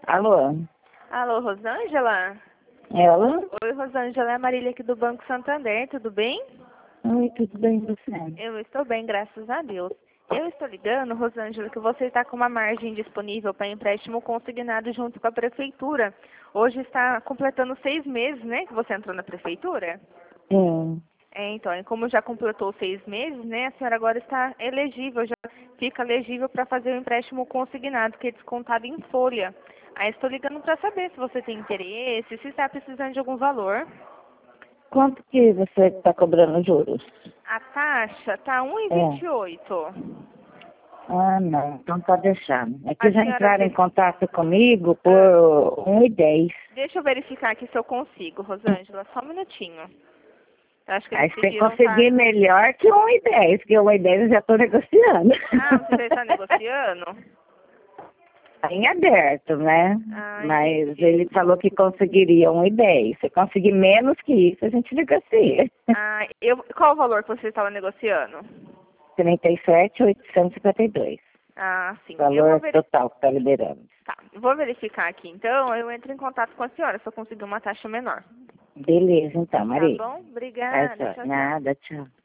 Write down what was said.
Alô? Alô, Rosângela? Ela? Oi, Rosângela, é a Marília aqui do Banco Santander, tudo bem? Oi, tudo bem com você? Eu estou bem, graças a Deus. Eu estou ligando, Rosângela, que você está com uma margem disponível para empréstimo consignado junto com a prefeitura. Hoje está completando 6 meses, né, que você entrou na prefeitura? Sim. Então, e como já completou 6 meses, né, a senhora agora está elegível, já fica elegível para fazer o empréstimo consignado, que é descontado em folha. Aí estou ligando para saber se você tem interesse, se está precisando de algum valor. Quanto que você está cobrando juros? A taxa está É. 1,28. Ah, não. Então pode deixar. É A que já senhora entraram em tem... contato comigo Ah, por 1,10. deixa eu verificar aqui se eu consigo, Rosângela, só um minutinho. Eu acho que eles Aí você pediram, tá? conseguir melhor que 1,10, porque 1,10 eu já estou negociando. Ah, você já está negociando? Tá em aberto, né? Ah, Mas entendi. ele falou que conseguiria 1,10. Se conseguir menos que isso, a gente negocia. Ah, qual o valor que você estava negociando? 37.852. Ah, sim. Eu vou Valor verificar. total que está liberando. Tá, vou verificar aqui. Então, eu entro em contato com a senhora se eu conseguir uma taxa menor. Beleza, então, Tá Maria. bom? É Obrigada. só. Tchau, tchau. Nada, tchau.